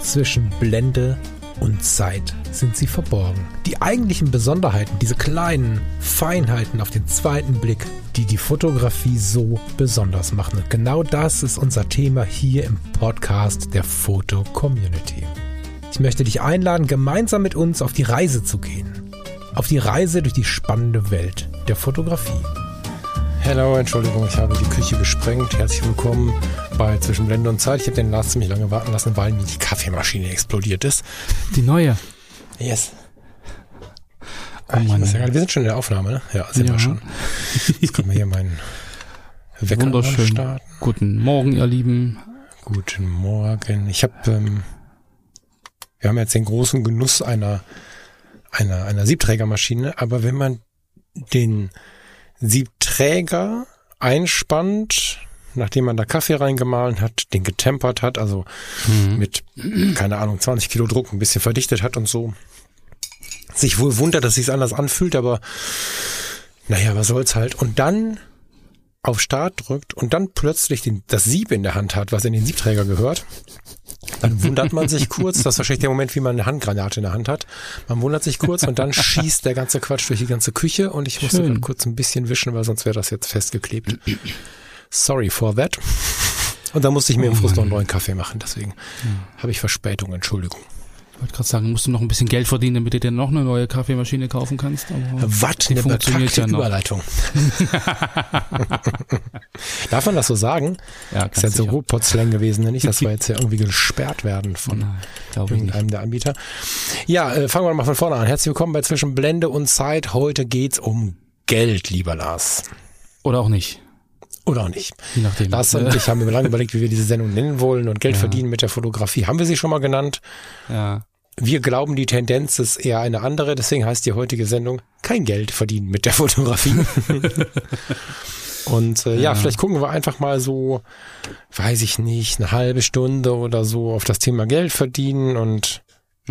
Zwischen Blende und Zeit sind sie verborgen. Die eigentlichen Besonderheiten, diese kleinen Feinheiten auf den zweiten Blick, die die Fotografie so besonders machen. Und genau das ist unser Thema hier im Podcast der Foto-Community. Ich möchte dich einladen, gemeinsam mit uns auf die Reise zu gehen. Auf die Reise durch die spannende Welt der Fotografie. Hello, Entschuldigung, ich habe die Küche gesprengt. Herzlich willkommen bei Zwischen Blende und Zeit. Ich habe den Lars ziemlich lange warten lassen, weil mir die Kaffeemaschine explodiert ist. Die neue? Yes. Wir sind schon in der Aufnahme, ne? Ja, sind wir schon. Jetzt können wir hier meinen Wecker Wunderschön. starten. Guten Morgen, ihr Lieben. Guten Morgen. Wir haben jetzt den großen Genuss einer Siebträgermaschine, aber wenn man den Siebträger einspannt, nachdem man da Kaffee reingemahlen hat, den getempert hat, also mit, keine Ahnung, 20 Kilo Druck ein bisschen verdichtet hat und so, sich wohl wundert, dass es sich anders anfühlt, aber naja, was soll's halt. Und dann auf Start drückt und dann plötzlich das Sieb in der Hand hat, was in den Siebträger gehört, dann wundert man sich kurz, das ist wahrscheinlich der Moment, wie man eine Handgranate in der Hand hat. Man wundert sich kurz und dann schießt der ganze Quatsch durch die ganze Küche und ich musste dann kurz ein bisschen wischen, weil sonst wäre das jetzt festgeklebt. Sorry for that. Und dann musste ich mir im Frust noch einen neuen Kaffee machen, deswegen habe ich Verspätung, Entschuldigung. Ich wollte gerade sagen, musst du noch ein bisschen Geld verdienen, damit du dir noch eine neue Kaffeemaschine kaufen kannst. Was? Eine beknackte Überleitung. Darf man das so sagen? Ja, ist ja so Ruhrpott-Slang gewesen, nicht? Das war jetzt ja irgendwie gesperrt werden von irgendeinem der Anbieter. Ja, fangen wir mal von vorne an. Herzlich willkommen bei Zwischen Blende und Zeit. Heute geht's um Geld, lieber Lars. Oder auch nicht. Oder auch nicht. Je nachdem. Lars und ich haben mir lange überlegt, wie wir diese Sendung nennen wollen und Geld verdienen mit der Fotografie. Haben wir sie schon mal genannt? Ja. Wir glauben, die Tendenz ist eher eine andere, deswegen heißt die heutige Sendung kein Geld verdienen mit der Fotografie. Und vielleicht gucken wir einfach mal so, weiß ich nicht, eine halbe Stunde oder so auf das Thema Geld verdienen und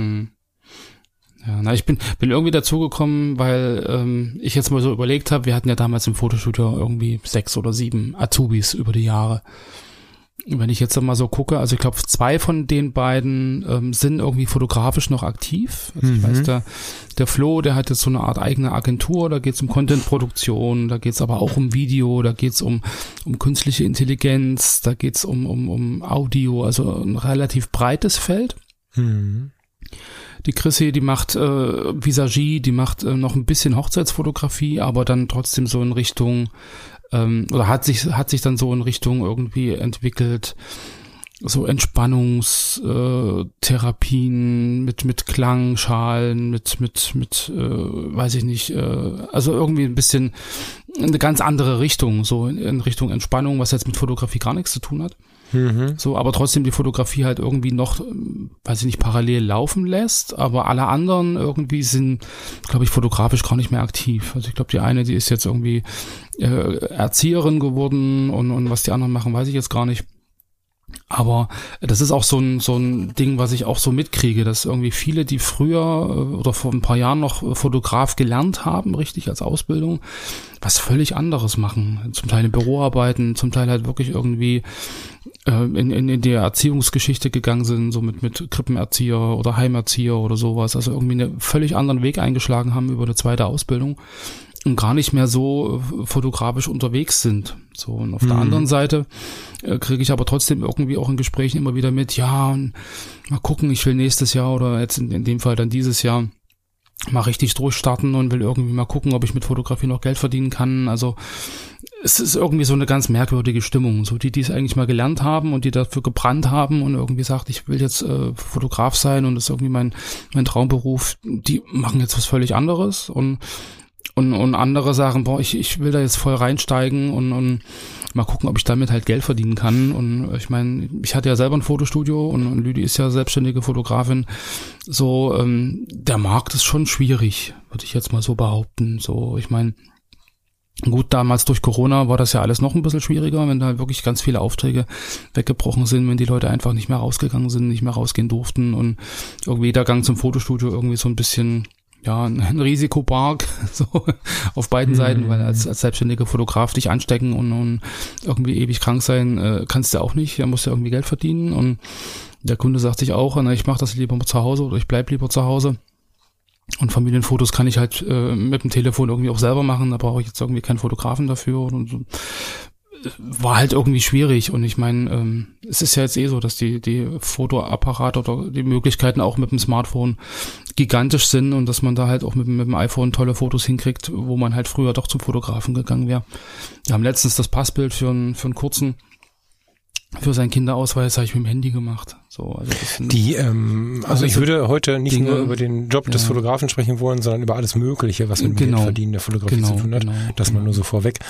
Ja, ich bin irgendwie dazugekommen, weil ich jetzt mal so überlegt habe, wir hatten ja damals im Fotostudio irgendwie 6 oder 7 Azubis über die Jahre. Wenn ich jetzt mal so gucke, also ich glaube 2 von den beiden sind irgendwie fotografisch noch aktiv. Also ich weiß, der Flo, der hat jetzt so eine Art eigene Agentur, da geht es um Content-Produktion, da geht es aber auch um Video, da geht es um künstliche Intelligenz, da geht es um Audio, also ein relativ breites Feld. Die Chrissy, die macht Visagie, die macht noch ein bisschen Hochzeitsfotografie, aber dann trotzdem so in Richtung oder hat sich dann so in Richtung irgendwie entwickelt, so Entspannungstherapien mit Klangschalen, mit weiß ich nicht, also irgendwie ein bisschen eine ganz andere Richtung, so in Richtung Entspannung, was jetzt mit Fotografie gar nichts zu tun hat. So, aber trotzdem die Fotografie halt irgendwie noch, weiß ich nicht, parallel laufen lässt, aber alle anderen irgendwie sind, glaube ich, fotografisch gar nicht mehr aktiv. Also ich glaube, die eine, die ist jetzt irgendwie Erzieherin geworden und was die anderen machen, weiß ich jetzt gar nicht. Aber das ist auch so ein Ding, was ich auch so mitkriege, dass irgendwie viele, die früher oder vor ein paar Jahren noch Fotograf gelernt haben, richtig als Ausbildung, was völlig anderes machen. Zum Teil in Büroarbeiten, zum Teil halt wirklich irgendwie in die Erziehungsgeschichte gegangen sind, so mit Krippenerzieher oder Heimerzieher oder sowas. Also irgendwie einen völlig anderen Weg eingeschlagen haben über eine zweite Ausbildung und gar nicht mehr so fotografisch unterwegs sind. So, und auf der anderen Seite kriege ich aber trotzdem irgendwie auch in Gesprächen immer wieder mit, ja, und mal gucken, ich will nächstes Jahr oder jetzt in dem Fall dann dieses Jahr mal richtig durchstarten und will irgendwie mal gucken, ob ich mit Fotografie noch Geld verdienen kann. Also es ist irgendwie so eine ganz merkwürdige Stimmung. So die es eigentlich mal gelernt haben und die dafür gebrannt haben und irgendwie sagt, ich will jetzt Fotograf sein und das ist irgendwie mein Traumberuf, die machen jetzt was völlig anderes und andere sagen, boah, ich will da jetzt voll reinsteigen und mal gucken, ob ich damit halt Geld verdienen kann. Und ich meine, ich hatte ja selber ein Fotostudio und Lüdi ist ja selbstständige Fotografin. So, der Markt ist schon schwierig, würde ich jetzt mal so behaupten. So, ich meine, gut, damals durch Corona war das ja alles noch ein bisschen schwieriger, wenn da wirklich ganz viele Aufträge weggebrochen sind, wenn die Leute einfach nicht mehr rausgegangen sind, nicht mehr rausgehen durften und irgendwie der Gang zum Fotostudio irgendwie so ein bisschen ja, ein Risikopark, so auf beiden Seiten, weil als selbstständiger Fotograf dich anstecken und irgendwie ewig krank sein, kannst du auch nicht, da musst du irgendwie Geld verdienen und Der Kunde sagt sich auch, ich mache das lieber zu Hause oder ich bleib lieber zu Hause. Und Familienfotos kann ich halt mit dem Telefon irgendwie auch selber machen, da brauche ich jetzt irgendwie keinen Fotografen dafür. Und so. War halt irgendwie schwierig. Und ich meine, es ist ja jetzt so, dass die Fotoapparate oder die Möglichkeiten auch mit dem Smartphone gigantisch sind und dass man da halt auch mit dem iPhone tolle Fotos hinkriegt, wo man halt früher doch zum Fotografen gegangen wäre. Wir haben letztens das Passbild für einen kurzen für seinen Kinderausweis habe ich mit dem Handy gemacht. So, also das sind also ich würde heute nicht Dinge, nur über den Job des Fotografen sprechen wollen, sondern über alles Mögliche, was mit dem Geldverdienen der Fotografie zu tun hat. Das mal nur so vorweg.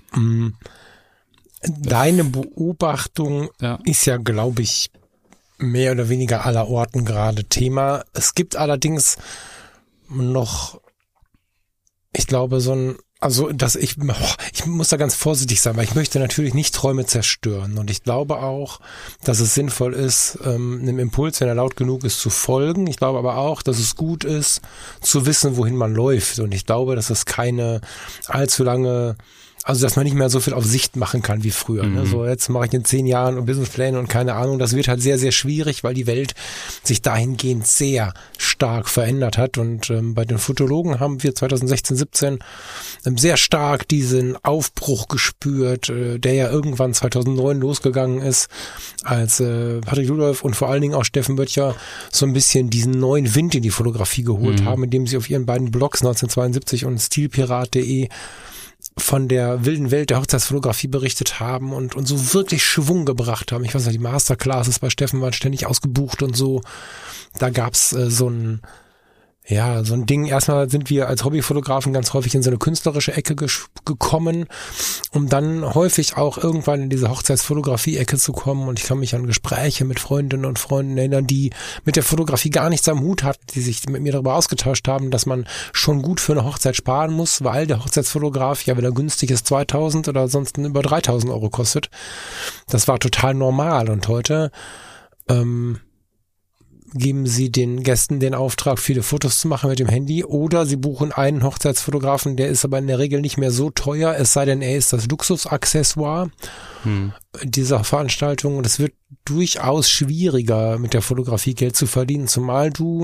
Deine Beobachtung ist ja, glaube ich, mehr oder weniger aller Orten gerade Thema. Es gibt allerdings noch, ich glaube, ich muss da ganz vorsichtig sein, weil ich möchte natürlich nicht Träume zerstören. Und ich glaube auch, dass es sinnvoll ist, einem Impuls, wenn er laut genug ist, zu folgen. Ich glaube aber auch, dass es gut ist, zu wissen, wohin man läuft. Und ich glaube, dass es keine allzu lange, also dass man nicht mehr so viel auf Sicht machen kann wie früher. Ne? So, jetzt mache ich in 10 Jahren Businesspläne und keine Ahnung. Das wird halt sehr, sehr schwierig, weil die Welt sich dahingehend sehr stark verändert hat. Und bei den Fotologen haben wir 2016, 17 sehr stark diesen Aufbruch gespürt, der ja irgendwann 2009 losgegangen ist, als Patrick Ludolf und vor allen Dingen auch Steffen Böttcher so ein bisschen diesen neuen Wind in die Fotografie geholt haben, indem sie auf ihren beiden Blogs 1972 und stilpirat.de von der wilden Welt der Hochzeitsfotografie berichtet haben und so wirklich Schwung gebracht haben. Ich weiß nicht, die Masterclasses bei Steffen waren ständig ausgebucht und so. Da gab's so ein Ding. Erstmal sind wir als Hobbyfotografen ganz häufig in so eine künstlerische Ecke gekommen, um dann häufig auch irgendwann in diese Hochzeitsfotografie-Ecke zu kommen. Und ich kann mich an Gespräche mit Freundinnen und Freunden erinnern, die mit der Fotografie gar nichts am Hut hatten, die sich mit mir darüber ausgetauscht haben, dass man schon gut für eine Hochzeit sparen muss, weil der Hochzeitsfotograf ja, wenn er günstig ist, 2.000 oder sonst über 3.000 Euro kostet. Das war total normal. Und heute geben Sie den Gästen den Auftrag, viele Fotos zu machen mit dem Handy, oder Sie buchen einen Hochzeitsfotografen, der ist aber in der Regel nicht mehr so teuer, es sei denn, er ist das Luxusaccessoire dieser Veranstaltung. Und es wird durchaus schwieriger, mit der Fotografie Geld zu verdienen, zumal du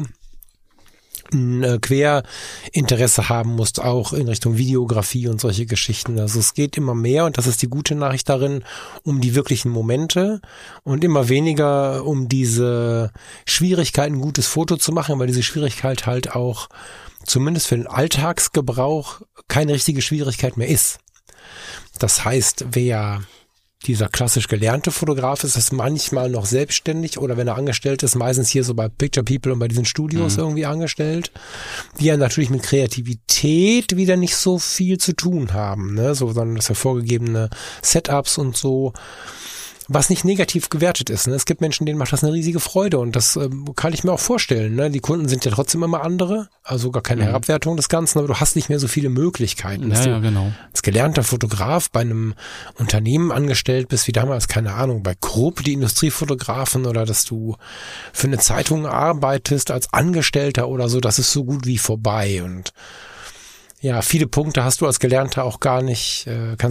ein Querinteresse haben musst, auch in Richtung Videografie und solche Geschichten. Also es geht immer mehr, und das ist die gute Nachricht darin, um die wirklichen Momente und immer weniger um diese Schwierigkeit, ein gutes Foto zu machen, weil diese Schwierigkeit halt auch zumindest für den Alltagsgebrauch keine richtige Schwierigkeit mehr ist. Das heißt, wer dieser klassisch gelernte Fotograf ist manchmal noch selbstständig, oder wenn er angestellt ist, meistens hier so bei Picture People und bei diesen Studios irgendwie angestellt, die ja natürlich mit Kreativität wieder nicht so viel zu tun haben, ne? So, sondern das hervorgegebene Setups und so, was nicht negativ gewertet ist. Ne? Es gibt Menschen, denen macht das eine riesige Freude, und das kann ich mir auch vorstellen. Ne? Die Kunden sind ja trotzdem immer andere, also gar keine Herabwertung des Ganzen, aber du hast nicht mehr so viele Möglichkeiten. Ja, genau. Als gelernter Fotograf bei einem Unternehmen angestellt bist, wie damals, keine Ahnung, bei Krupp, die Industriefotografen, oder dass du für eine Zeitung arbeitest als Angestellter oder so, das ist so gut wie vorbei. Und ja, viele Punkte kannst du als Gelernter auch gar nicht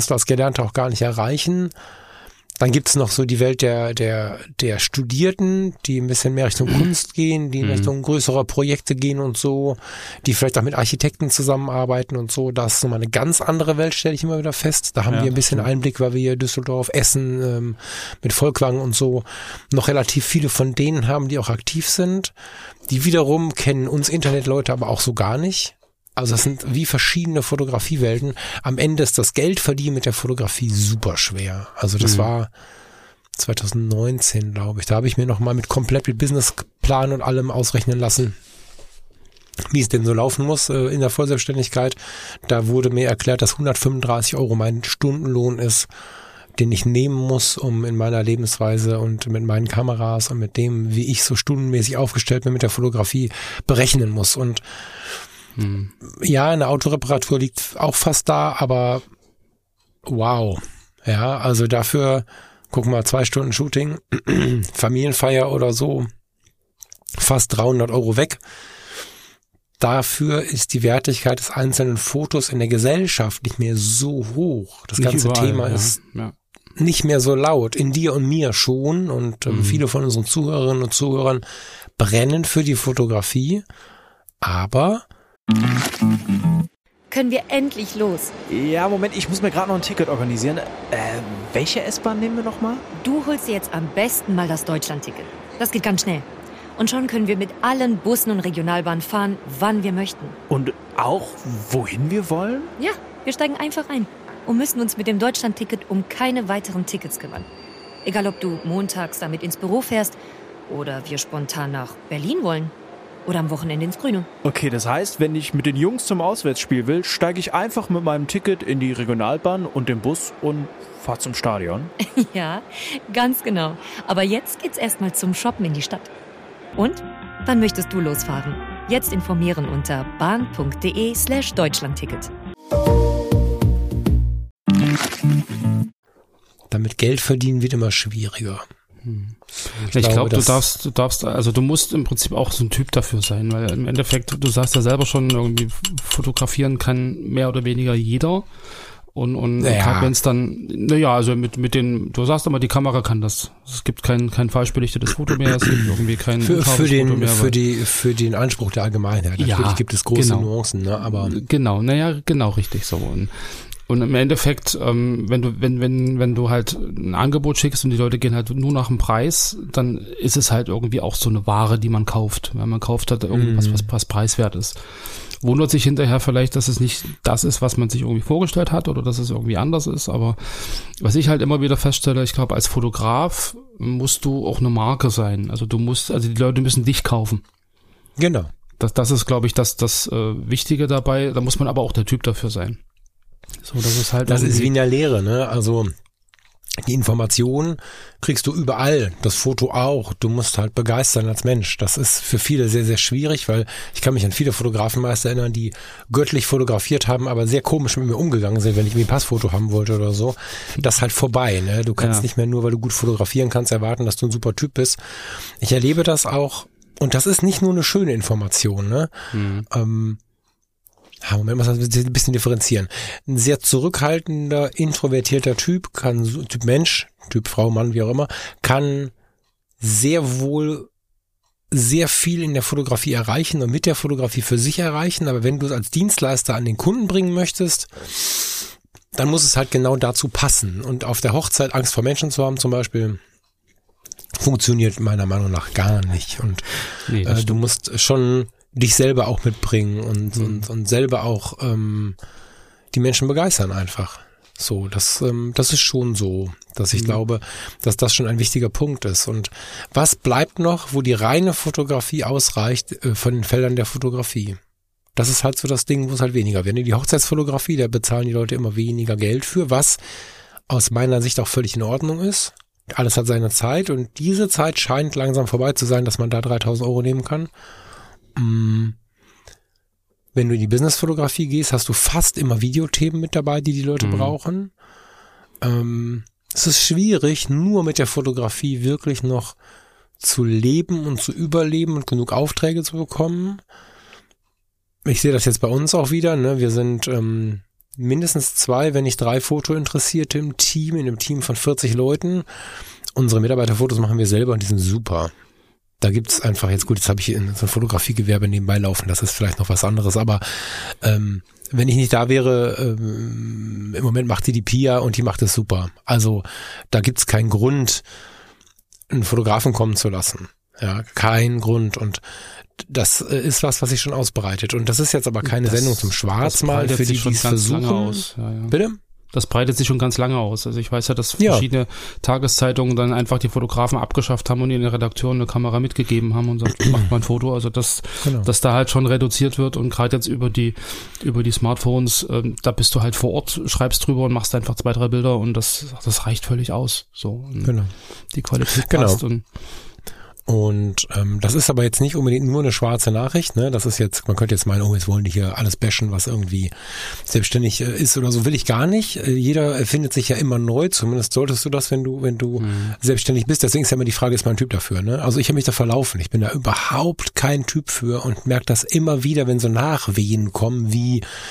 erreichen. Dann gibt's noch so die Welt der Studierten, die ein bisschen mehr Richtung Kunst gehen, die in Richtung größerer Projekte gehen und so, die vielleicht auch mit Architekten zusammenarbeiten und so. Das ist nochmal eine ganz andere Welt, stelle ich immer wieder fest. Da haben wir ein bisschen Einblick, weil wir hier Düsseldorf, Essen mit Volkwang und so noch relativ viele von denen haben, die auch aktiv sind. Die wiederum kennen uns Internetleute aber auch so gar nicht. Also das sind wie verschiedene Fotografiewelten. Am Ende ist das Geldverdienen mit der Fotografie super schwer. Also das war 2019, glaube ich. Da habe ich mir nochmal mit Businessplan und allem ausrechnen lassen, wie es denn so laufen muss in der Vollselbstständigkeit. Da wurde mir erklärt, dass 135 Euro mein Stundenlohn ist, den ich nehmen muss, um in meiner Lebensweise und mit meinen Kameras und mit dem, wie ich so stundenmäßig aufgestellt bin mit der Fotografie, berechnen muss. Und ja, eine Autoreparatur liegt auch fast da, aber wow. Ja, also dafür, guck mal, 2 Stunden Shooting, Familienfeier oder so, fast 300 Euro weg. Dafür ist die Wertigkeit des einzelnen Fotos in der Gesellschaft nicht mehr so hoch. Das ganze Thema ist nicht mehr so laut. In dir und mir schon. Und viele von unseren Zuhörerinnen und Zuhörern brennen für die Fotografie. Aber können wir endlich los? Ja, Moment, ich muss mir gerade noch ein Ticket organisieren. Welche S-Bahn nehmen wir nochmal? Du holst dir jetzt am besten mal das Deutschland-Ticket. Das geht ganz schnell. Und schon können wir mit allen Bussen und Regionalbahnen fahren, wann wir möchten. Und auch, wohin wir wollen? Ja, wir steigen einfach ein und müssen uns mit dem Deutschland-Ticket um keine weiteren Tickets kümmern. Egal, ob du montags damit ins Büro fährst oder wir spontan nach Berlin wollen. Oder am Wochenende ins Grüne. Okay, das heißt, wenn ich mit den Jungs zum Auswärtsspiel will, steige ich einfach mit meinem Ticket in die Regionalbahn und den Bus und fahre zum Stadion. Ja, ganz genau. Aber jetzt geht's erstmal zum Shoppen in die Stadt. Und? Wann möchtest du losfahren? Jetzt informieren unter bahn.de/Deutschlandticket. damit Geld verdienen wird immer schwieriger. Ich glaube, du darfst, also du musst im Prinzip auch so ein Typ dafür sein, weil im Endeffekt, du sagst ja selber schon, irgendwie fotografieren kann mehr oder weniger jeder. Und gerade wenn es dann, also mit den, du sagst immer, die Kamera kann das. Es gibt kein falsch belichtetes Foto mehr, es gibt irgendwie kein Foto mehr. Für den Anspruch der Allgemeinheit. Natürlich gibt es große Nuancen, ne? Aber genau, genau richtig so. Und im Endeffekt, wenn du halt ein Angebot schickst und die Leute gehen halt nur nach dem Preis, dann ist es halt irgendwie auch so eine Ware, die man kauft. Weil man kauft halt irgendwas, was preiswert ist. Wundert sich hinterher vielleicht, dass es nicht das ist, was man sich irgendwie vorgestellt hat oder dass es irgendwie anders ist. Aber was ich halt immer wieder feststelle, ich glaube, als Fotograf musst du auch eine Marke sein. Also die Leute müssen dich kaufen. Genau. Das ist, glaube ich, das Wichtige dabei. Da muss man aber auch der Typ dafür sein. So, das ist wie in der Lehre, ne? Also die Information kriegst du überall, das Foto auch. Du musst halt begeistern als Mensch. Das ist für viele sehr, sehr schwierig, weil ich kann mich an viele Fotografenmeister erinnern, die göttlich fotografiert haben, aber sehr komisch mit mir umgegangen sind, wenn ich mir ein Passfoto haben wollte oder so. Das ist halt vorbei, ne? Du kannst nicht mehr nur, weil du gut fotografieren kannst, erwarten, dass du ein super Typ bist. Ich erlebe das auch, und das ist nicht nur eine schöne Information, ne? Moment, muss das ein bisschen differenzieren. Ein sehr zurückhaltender, introvertierter Typ, Typ Mensch, Typ Frau, Mann, wie auch immer, kann sehr wohl sehr viel in der Fotografie erreichen und mit der Fotografie für sich erreichen, aber wenn du es als Dienstleister an den Kunden bringen möchtest, dann muss es halt genau dazu passen. Und auf der Hochzeit Angst vor Menschen zu haben zum Beispiel, funktioniert meiner Meinung nach gar nicht. Und du musst schon dich selber auch mitbringen und selber auch die Menschen begeistern einfach. So, das ist schon so, dass ich glaube, dass das schon ein wichtiger Punkt ist. Und was bleibt noch, wo die reine Fotografie ausreicht von den Feldern der Fotografie? Das ist halt so das Ding, wo es halt weniger wird. Die Hochzeitsfotografie, da bezahlen die Leute immer weniger Geld für, was aus meiner Sicht auch völlig in Ordnung ist. Alles hat seine Zeit und diese Zeit scheint langsam vorbei zu sein, dass man da 3.000 € nehmen kann. Wenn du in die Business-Fotografie gehst, hast du fast immer Videothemen mit dabei, die Leute brauchen. Es ist schwierig, nur mit der Fotografie wirklich noch zu leben und zu überleben und genug Aufträge zu bekommen. Ich sehe das jetzt bei uns auch wieder, ne? Wir sind mindestens 2, wenn nicht 3 Fotointeressierte im Team, in einem Team von 40 Leuten. Unsere Mitarbeiterfotos machen wir selber und die sind super. Da gibt's einfach jetzt habe ich so ein Fotografiegewerbe nebenbei laufen, das ist vielleicht noch was anderes, aber wenn ich nicht da wäre, im Moment macht die Pia und die macht es super. Also da gibt's keinen Grund, einen Fotografen kommen zu lassen. Ja, kein Grund, und das ist was sich schon ausbreitet. Und das ist jetzt aber keine Sendung zum Schwarzmalen für die, die es versuchen. Bitte? Das breitet sich schon ganz lange aus. Also ich weiß ja, dass verschiedene Tageszeitungen dann einfach die Fotografen abgeschafft haben und in der Redaktion eine Kamera mitgegeben haben und sagt, macht mal ein Foto. Also dass da halt schon reduziert wird, und gerade jetzt über die Smartphones, da bist du halt vor Ort, schreibst drüber und machst einfach 2, 3 Bilder und das reicht völlig aus. So. Die Qualität passt. Und das ist aber jetzt nicht unbedingt nur eine schwarze Nachricht, ne? Das ist jetzt, man könnte jetzt meinen, jetzt wollen die hier alles bashen, was irgendwie selbstständig ist oder so, will ich gar nicht. Jeder erfindet sich ja immer neu, zumindest solltest du das, wenn du selbstständig bist. Deswegen ist ja immer die Frage, ist man ein Typ dafür, ne? Also ich habe mich da verlaufen, ich bin da überhaupt kein Typ für und merke das immer wieder, wenn so Nachwehen kommen, wie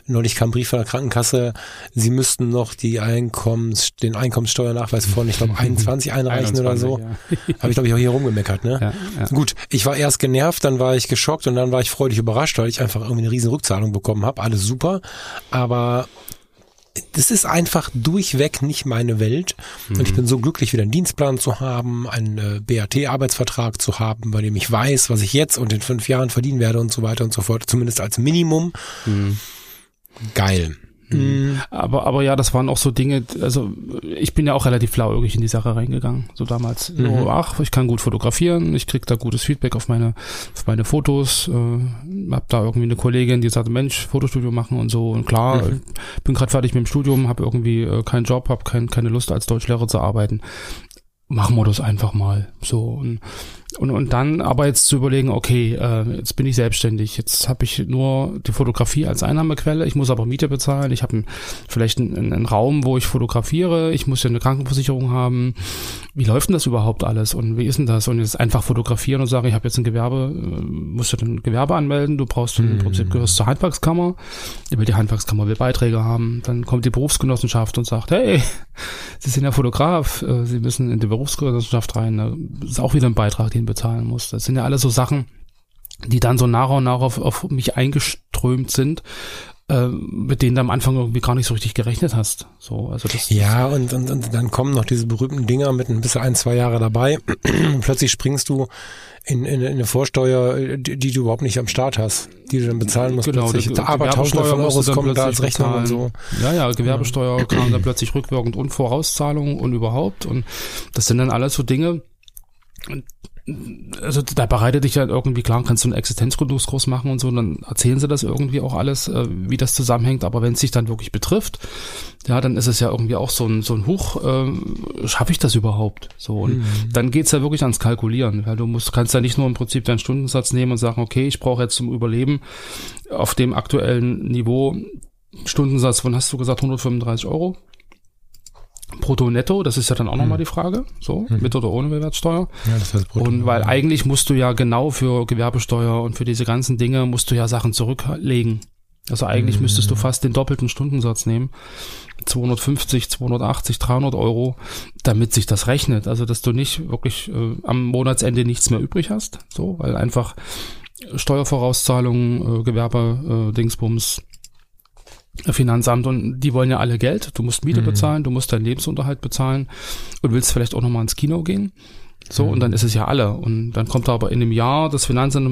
neulich kam ein Brief von der Krankenkasse, sie müssten noch den Einkommenssteuernachweis von, ich glaube, 21 einreichen 21, oder so. Ja. Habe ich, glaube ich, auch hier rumgemeckert, ne? Ja. Gut, ich war erst genervt, dann war ich geschockt und dann war ich freudig überrascht, weil ich einfach irgendwie eine riesen Rückzahlung bekommen habe. Alles super, aber das ist einfach durchweg nicht meine Welt. Und ich bin so glücklich, wieder einen Dienstplan zu haben, einen BAT-Arbeitsvertrag zu haben, bei dem ich weiß, was ich jetzt und in 5 Jahren verdienen werde und so weiter und so fort. Zumindest als Minimum. Geil. Aber ja, das waren auch so Dinge, also ich bin ja auch relativ blauäugig in die Sache reingegangen, so damals. Ich kann gut fotografieren, ich krieg da gutes Feedback auf meine Fotos, hab da irgendwie eine Kollegin, die sagte, Mensch, Fotostudio machen und so, und klar, bin gerade fertig mit dem Studium, habe irgendwie keinen Job, habe keine Lust als Deutschlehrer zu arbeiten. Machen wir das einfach mal so und dann aber jetzt zu überlegen, okay, jetzt bin ich selbstständig, jetzt habe ich nur die Fotografie als Einnahmequelle, ich muss aber Miete bezahlen, ich habe vielleicht einen Raum, wo ich fotografiere, ich muss ja eine Krankenversicherung haben, wie läuft denn das überhaupt alles und wie ist denn das? Und jetzt einfach fotografieren und sagen, ich habe jetzt ein Gewerbe, musst du ein Gewerbe anmelden, du brauchst im Prinzip, gehörst zur Handwerkskammer, die Handwerkskammer will Beiträge haben, dann kommt die Berufsgenossenschaft und sagt, hey, Sie sind ja Fotograf, Sie müssen in die Berufsgenossenschaft rein, das ist auch wieder ein Beitrag, den bezahlen muss. Das sind ja alles so Sachen, die dann so nach und nach auf mich eingeströmt sind, mit denen du am Anfang irgendwie gar nicht so richtig gerechnet hast. So, also das. Ja, und dann kommen noch diese berühmten Dinger mit ein bisschen 1-2 Jahre dabei. Und plötzlich springst du in eine Vorsteuer, die du überhaupt nicht am Start hast, die du dann bezahlen musst. Genau, plötzlich. Aber Tausende von Euros kommen da als Rechnung und so. Ja, Gewerbesteuer kam dann plötzlich rückwirkend und Vorauszahlung und überhaupt. Und das sind dann alles so Dinge. Also da bereitet dich ja irgendwie, klar, kannst du einen Existenzgründungskurs machen und so, und dann erzählen sie das irgendwie auch alles, wie das zusammenhängt, aber wenn es sich dann wirklich betrifft, ja, dann ist es ja irgendwie auch so ein Huch, schaffe ich das überhaupt? So, und dann geht's ja wirklich ans Kalkulieren, weil kannst ja nicht nur im Prinzip deinen Stundensatz nehmen und sagen, okay, ich brauche jetzt zum Überleben auf dem aktuellen Niveau Stundensatz von, hast du gesagt, 135 Euro? Brutto, netto, das ist ja dann auch nochmal die Frage, so, mit oder ohne Mehrwertsteuer. Ja, das heißt Brutto. Und weil eigentlich musst du ja genau für Gewerbesteuer und für diese ganzen Dinge musst du ja Sachen zurücklegen. Also eigentlich müsstest du fast den doppelten Stundensatz nehmen. 250, 280, 300 Euro, damit sich das rechnet. Also, dass du nicht wirklich am Monatsende nichts mehr übrig hast, so, weil einfach Steuervorauszahlungen, Gewerbe, Dingsbums, Finanzamt, und die wollen ja alle Geld. Du musst Miete bezahlen, du musst deinen Lebensunterhalt bezahlen und willst vielleicht auch nochmal ins Kino gehen. So, und dann ist es ja alle. Und dann kommt aber in einem Jahr das Finanzamt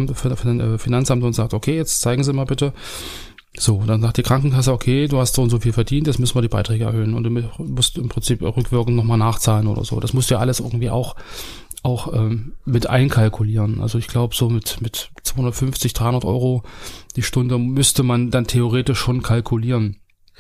und sagt, okay, jetzt zeigen Sie mal bitte. So, dann sagt die Krankenkasse, okay, du hast so und so viel verdient, jetzt müssen wir die Beiträge erhöhen. Und du musst im Prinzip rückwirkend nochmal nachzahlen oder so. Das musst du ja alles irgendwie auch mit einkalkulieren. Also ich glaube, so mit 250, 300 Euro die Stunde müsste man dann theoretisch schon kalkulieren,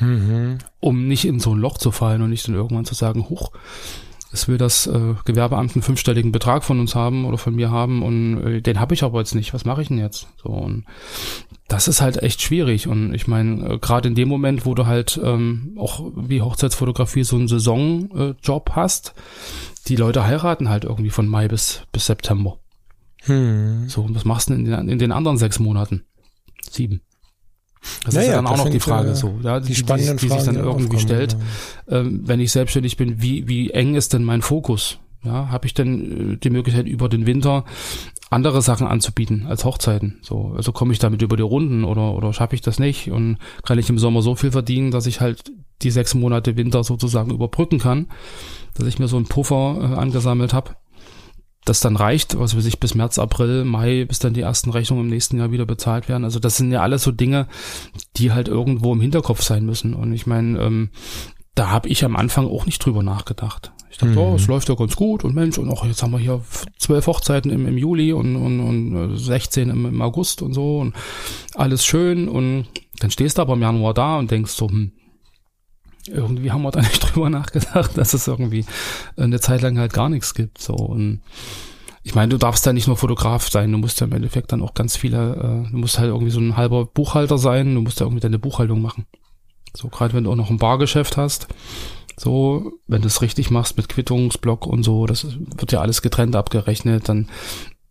um nicht in so ein Loch zu fallen und nicht dann irgendwann zu sagen, huch, es will das Gewerbeamt einen 5-stelligen Betrag von uns haben oder von mir haben und den habe ich aber jetzt nicht. Was mache ich denn jetzt? So, und das ist halt echt schwierig. Und ich meine, gerade in dem Moment, wo du halt auch wie Hochzeitsfotografie so einen Saisonjob hast, die Leute heiraten halt irgendwie von Mai bis September. So, und was machst du denn in den anderen 6 Monaten? 7. Das ist ja dann auch noch die Frage so, ja, die sich dann irgendwie stellt. Wenn ich selbstständig bin, wie eng ist denn mein Fokus? Ja, habe ich denn die Möglichkeit, über den Winter andere Sachen anzubieten als Hochzeiten? So, also komme ich damit über die Runden oder schaffe ich das nicht? Und kann ich im Sommer so viel verdienen, dass ich halt die 6 Monate Winter sozusagen überbrücken kann, dass ich mir so einen Puffer angesammelt habe, das dann reicht, was weiß ich, bis März, April, Mai, bis dann die ersten Rechnungen im nächsten Jahr wieder bezahlt werden. Also das sind ja alles so Dinge, die halt irgendwo im Hinterkopf sein müssen. Und ich meine, da habe ich am Anfang auch nicht drüber nachgedacht. Ich dachte, es läuft ja ganz gut und Mensch, und auch jetzt haben wir hier 12 Hochzeiten im Juli und 16 im August und so und alles schön. Und dann stehst du aber im Januar da und denkst so, irgendwie haben wir da nicht drüber nachgedacht, dass es irgendwie eine Zeit lang halt gar nichts gibt. So, und ich meine, du darfst ja nicht nur Fotograf sein, du musst ja im Endeffekt dann auch ganz viele, du musst halt irgendwie so ein halber Buchhalter sein, du musst ja irgendwie deine Buchhaltung machen. So, gerade wenn du auch noch ein Bargeschäft hast, so, wenn du es richtig machst mit Quittungsblock und so, das wird ja alles getrennt abgerechnet, dann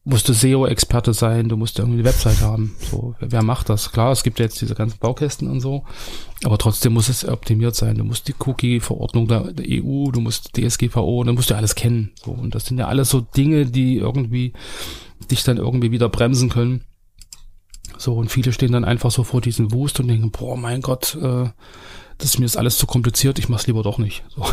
musst du SEO-Experte sein, du musst irgendwie eine Website haben. So, wer macht das? Klar, es gibt jetzt diese ganzen Baukästen und so, aber trotzdem muss es optimiert sein. Du musst die Cookie-Verordnung der EU, du musst DSGVO, dann musst du alles kennen. So, und das sind ja alles so Dinge, die irgendwie dich dann irgendwie wieder bremsen können. So, und viele stehen dann einfach so vor diesem Wust und denken, boah, mein Gott, das ist mir jetzt alles zu kompliziert, ich mach's lieber doch nicht. So.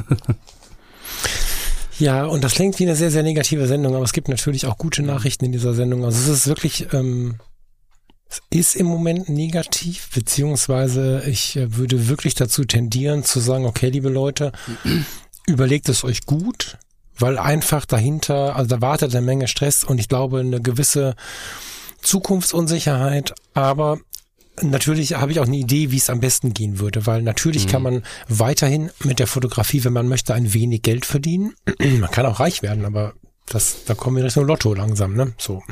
Ja, und das klingt wie eine sehr, sehr negative Sendung, aber es gibt natürlich auch gute Nachrichten in dieser Sendung. Also es ist wirklich, es ist im Moment negativ, beziehungsweise ich würde wirklich dazu tendieren zu sagen, okay, liebe Leute, überlegt es euch gut, weil einfach dahinter, also da wartet eine Menge Stress und ich glaube eine gewisse Zukunftsunsicherheit, aber natürlich habe ich auch eine Idee, wie es am besten gehen würde, weil natürlich kann man weiterhin mit der Fotografie, wenn man möchte, ein wenig Geld verdienen. Man kann auch reich werden, aber da kommen wir Richtung Lotto langsam, ne? So.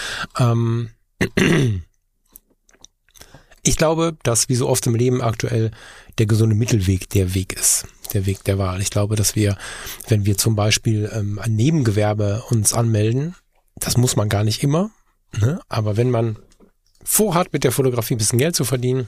Ich glaube, dass wie so oft im Leben aktuell der gesunde Mittelweg der Weg ist, der Weg der Wahl. Ich glaube, dass wir, wenn wir zum Beispiel ein Nebengewerbe uns anmelden, das muss man gar nicht immer, ne? Aber wenn man vorhat, mit der Fotografie ein bisschen Geld zu verdienen,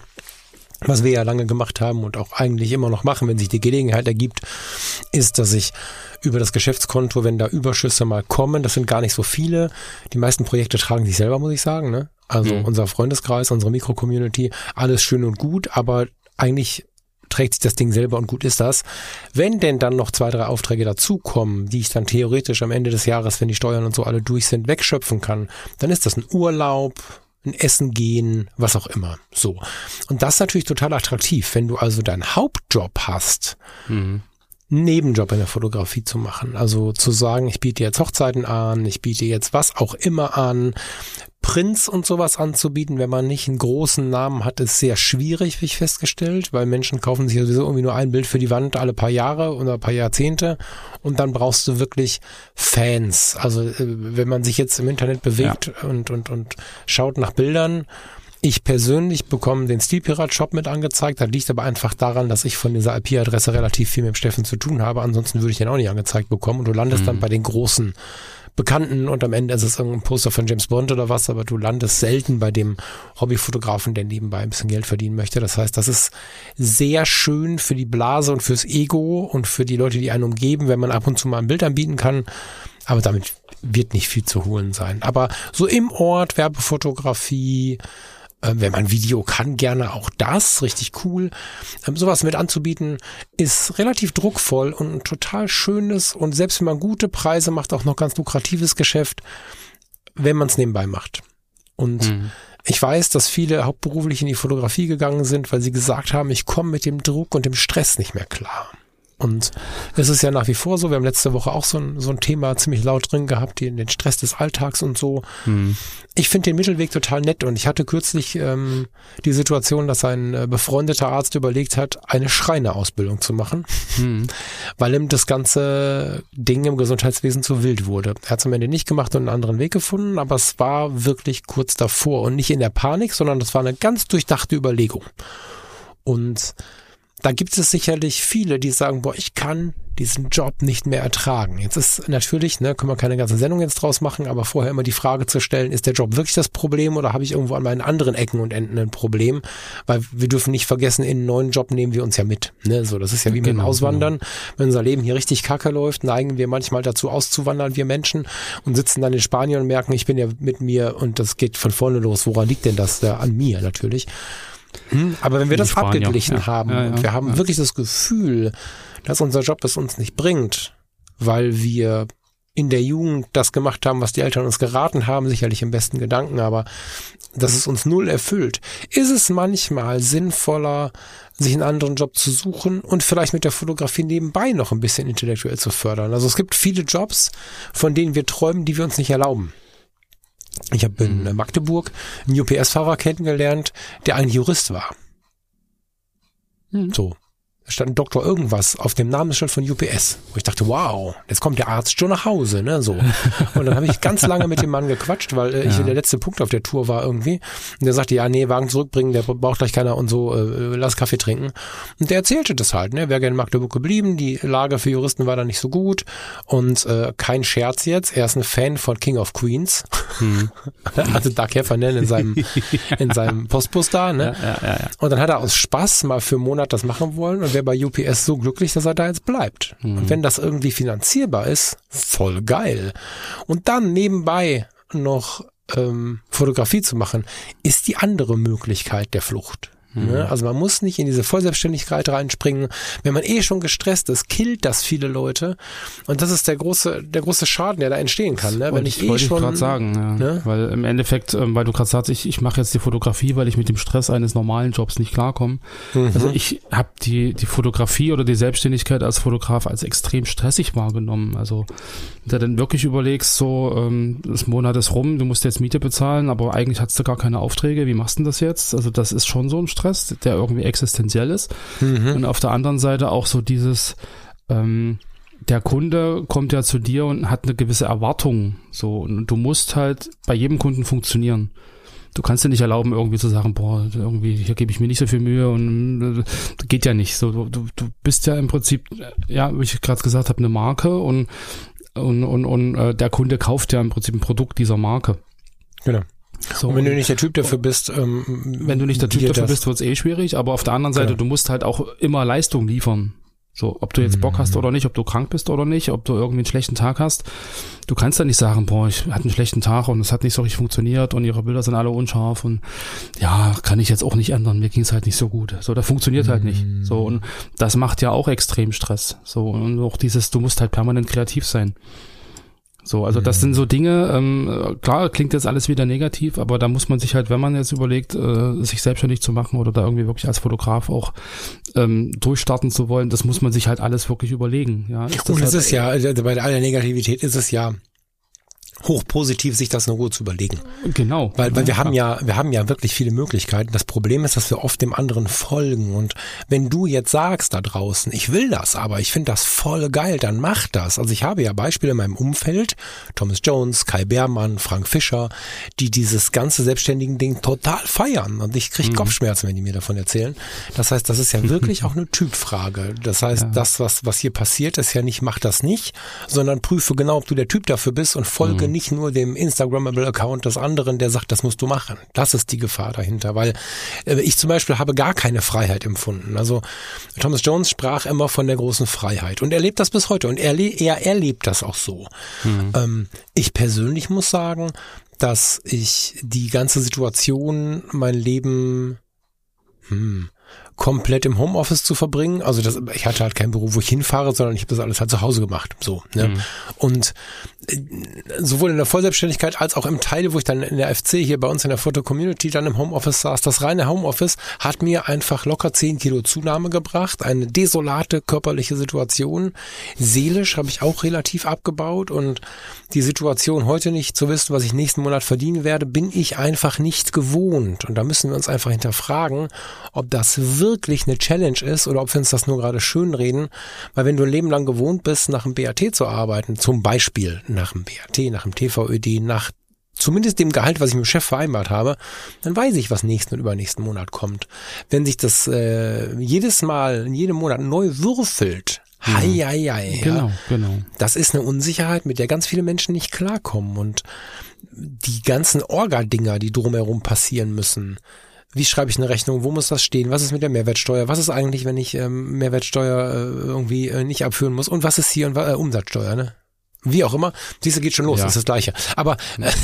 was wir ja lange gemacht haben und auch eigentlich immer noch machen, wenn sich die Gelegenheit ergibt, ist, dass ich über das Geschäftskonto, wenn da Überschüsse mal kommen, das sind gar nicht so viele, die meisten Projekte tragen sich selber, muss ich sagen, ne? Also unser Freundeskreis, unsere Mikro-Community, alles schön und gut, aber eigentlich trägt sich das Ding selber und gut ist das. Wenn denn dann noch 2, 3 Aufträge dazukommen, die ich dann theoretisch am Ende des Jahres, wenn die Steuern und so alle durch sind, wegschöpfen kann, dann ist das ein Urlaub, ein Essen gehen, was auch immer. So. Und das ist natürlich total attraktiv, wenn du also deinen Hauptjob hast, einen Nebenjob in der Fotografie zu machen. Also zu sagen, ich biete jetzt Hochzeiten an, ich biete jetzt was auch immer an. Prints und sowas anzubieten, wenn man nicht einen großen Namen hat, ist sehr schwierig, wie ich festgestellt, weil Menschen kaufen sich sowieso irgendwie nur ein Bild für die Wand alle paar Jahre oder ein paar Jahrzehnte und dann brauchst du wirklich Fans. Also wenn man sich jetzt im Internet bewegt und schaut nach Bildern, ich persönlich bekomme den Stilpirat-Shop mit angezeigt, das liegt aber einfach daran, dass ich von dieser IP-Adresse relativ viel mit dem Steffen zu tun habe, ansonsten würde ich den auch nicht angezeigt bekommen und du landest dann bei den großen Bekannten und am Ende ist es irgendein Poster von James Bond oder was, aber du landest selten bei dem Hobbyfotografen, der nebenbei ein bisschen Geld verdienen möchte. Das heißt, das ist sehr schön für die Blase und fürs Ego und für die Leute, die einen umgeben, wenn man ab und zu mal ein Bild anbieten kann. Aber damit wird nicht viel zu holen sein. Aber so im Ort, Werbefotografie, wenn man Video kann, gerne auch das, richtig cool. Sowas mit anzubieten, ist relativ druckvoll und ein total schönes und selbst wenn man gute Preise macht, auch noch ganz lukratives Geschäft, wenn man es nebenbei macht. Und ich weiß, dass viele hauptberuflich in die Fotografie gegangen sind, weil sie gesagt haben, ich komme mit dem Druck und dem Stress nicht mehr klar. Und es ist ja nach wie vor so, wir haben letzte Woche auch so ein Thema ziemlich laut drin gehabt, den Stress des Alltags und so. Ich finde den Mittelweg total nett und ich hatte kürzlich die Situation, dass ein befreundeter Arzt überlegt hat, eine Schreinerausbildung zu machen, weil ihm das ganze Ding im Gesundheitswesen zu wild wurde. Er hat es am Ende nicht gemacht und einen anderen Weg gefunden, aber es war wirklich kurz davor und nicht in der Panik, sondern das war eine ganz durchdachte Überlegung. Und da gibt es sicherlich viele, die sagen, boah, ich kann diesen Job nicht mehr ertragen. Jetzt ist natürlich, können wir keine ganze Sendung jetzt draus machen, aber vorher immer die Frage zu stellen, ist der Job wirklich das Problem oder habe ich irgendwo an meinen anderen Ecken und Enden ein Problem? Weil wir dürfen nicht vergessen, in einen neuen Job nehmen wir uns ja mit. Ne? So, das ist ja wie mit dem Auswandern. Wenn unser Leben hier richtig kacke läuft, neigen wir manchmal dazu auszuwandern, wir Menschen, und sitzen dann in Spanien und merken, ich bin ja mit mir und das geht von vorne los. Woran liegt denn das? An mir natürlich. Aber wenn wir das abgeglichen haben und wir haben wirklich das Gefühl, dass unser Job es uns nicht bringt, weil wir in der Jugend das gemacht haben, was die Eltern uns geraten haben, sicherlich im besten Gedanken, aber dass es uns null erfüllt, ist es manchmal sinnvoller, sich einen anderen Job zu suchen und vielleicht mit der Fotografie nebenbei noch ein bisschen intellektuell zu fördern. Also es gibt viele Jobs, von denen wir träumen, die wir uns nicht erlauben. Ich habe in Magdeburg einen UPS-Fahrer kennengelernt, der eigentlich Jurist war. So. stand Doktor irgendwas auf dem Namensschild von UPS, wo ich dachte, wow, jetzt kommt der Arzt schon nach Hause, ne, so. Und dann habe ich ganz lange mit dem Mann gequatscht, weil der letzte Punkt auf der Tour war irgendwie. Und der sagte, ja, nee, Wagen zurückbringen, der braucht gleich keiner und so, lass Kaffee trinken. Und der erzählte das halt, ne, wäre gerne in Magdeburg geblieben, die Lage für Juristen war da nicht so gut und kein Scherz jetzt, er ist ein Fan von King of Queens, also Doug Heffernan in seinem Postbus da, ne? Ja. Und dann hat er aus Spaß mal für einen Monat das machen wollen und wäre bei UPS so glücklich, dass er da jetzt bleibt. Und wenn das irgendwie finanzierbar ist, voll geil. Und dann nebenbei noch Fotografie zu machen, ist die andere Möglichkeit der Flucht. Also man muss nicht in diese Vollselbstständigkeit reinspringen. Wenn man schon gestresst ist, killt das viele Leute. Und das ist der große Schaden, der da entstehen kann. Ne? Wollte ich gerade sagen, ja. Ne? Weil im Endeffekt, weil du gerade sagst, ich mache jetzt die Fotografie, weil ich mit dem Stress eines normalen Jobs nicht klarkomme. Also ich habe die Fotografie oder die Selbstständigkeit als Fotograf als extrem stressig wahrgenommen. Also da dann wirklich überlegst, so das Monat ist rum, du musst jetzt Miete bezahlen, aber eigentlich hast du gar keine Aufträge. Wie machst du denn das jetzt? Also das ist schon so ein Stress, der irgendwie existenziell ist. Und auf der anderen Seite auch so dieses, der Kunde kommt ja zu dir und hat eine gewisse Erwartung. So, und du musst halt bei jedem Kunden funktionieren. Du kannst dir nicht erlauben, irgendwie zu sagen, boah, irgendwie, hier gebe ich mir nicht so viel Mühe und geht ja nicht. So, du bist ja im Prinzip, ja, wie ich gerade gesagt habe, eine Marke und der Kunde kauft ja im Prinzip ein Produkt dieser Marke. Genau. So, und wenn du nicht der Typ dafür bist, wenn du nicht der Typ dafür bist, wird es schwierig, aber auf der anderen Seite, du musst halt auch immer Leistung liefern. So, ob du jetzt Bock hast oder nicht, ob du krank bist oder nicht, ob du irgendwie einen schlechten Tag hast. Du kannst ja nicht sagen, boah, ich hatte einen schlechten Tag und es hat nicht so richtig funktioniert und ihre Bilder sind alle unscharf und ja, kann ich jetzt auch nicht ändern, mir ging es halt nicht so gut. So, das funktioniert halt nicht. So, und das macht ja auch extrem Stress. So, und auch dieses, du musst halt permanent kreativ sein. So, also das sind so Dinge, klar, klingt jetzt alles wieder negativ, aber da muss man sich halt, wenn man jetzt überlegt, sich selbstständig zu machen oder da irgendwie wirklich als Fotograf auch durchstarten zu wollen, das muss man sich halt alles wirklich überlegen. Ja, und es ist ja, also bei aller Negativität ist es ja hochpositiv, sich das in Ruhe zu überlegen. Genau. Weil wir haben ja wirklich viele Möglichkeiten. Das Problem ist, dass wir oft dem anderen folgen. Und wenn du jetzt sagst da draußen, ich will das, aber ich finde das voll geil, dann mach das. Also ich habe ja Beispiele in meinem Umfeld, Thomas Jones, Kai Beermann, Frank Fischer, die dieses ganze selbstständigen Ding total feiern. Und ich kriege Kopfschmerzen, wenn die mir davon erzählen. Das heißt, das ist ja wirklich auch eine Typfrage. Das heißt, das, was hier passiert, ist ja nicht, mach das nicht, sondern prüfe genau, ob du der Typ dafür bist und folge nicht nur dem Instagrammable-Account des anderen, der sagt, das musst du machen. Das ist die Gefahr dahinter, weil ich zum Beispiel habe gar keine Freiheit empfunden. Also Thomas Jones sprach immer von der großen Freiheit und er lebt das bis heute und er lebt das auch so. Ich persönlich muss sagen, dass ich die ganze Situation, mein Leben komplett im Homeoffice zu verbringen. Also ich hatte halt kein Büro, wo ich hinfahre, sondern ich habe das alles halt zu Hause gemacht. So, ne? Und sowohl in der Vollselbstständigkeit als auch im Teil, wo ich dann in der FC hier bei uns in der Foto-Community dann im Homeoffice saß, das reine Homeoffice hat mir einfach locker 10 Kilo Zunahme gebracht. Eine desolate körperliche Situation. Seelisch habe ich auch relativ abgebaut und die Situation heute nicht zu wissen, was ich nächsten Monat verdienen werde, bin ich einfach nicht gewohnt. Und da müssen wir uns einfach hinterfragen, ob das wirklich eine Challenge ist oder ob wir uns das nur gerade schön reden. Weil wenn du ein Leben lang gewohnt bist, nach dem BAT zu arbeiten, zum Beispiel nach dem BAT, nach dem TVÖD, nach zumindest dem Gehalt, was ich mit dem Chef vereinbart habe, dann weiß ich, was nächsten und übernächsten Monat kommt. Wenn sich das jedes Mal, in jedem Monat neu würfelt, Genau. Das ist eine Unsicherheit, mit der ganz viele Menschen nicht klarkommen. Und die ganzen Orga-Dinger, die drumherum passieren müssen. Wie schreibe ich eine Rechnung? Wo muss das stehen? Was ist mit der Mehrwertsteuer? Was ist eigentlich, wenn ich Mehrwertsteuer irgendwie nicht abführen muss? Und was ist hier Umsatzsteuer, ne? Wie auch immer. Siehst du, geht schon los, das ist das Gleiche. Aber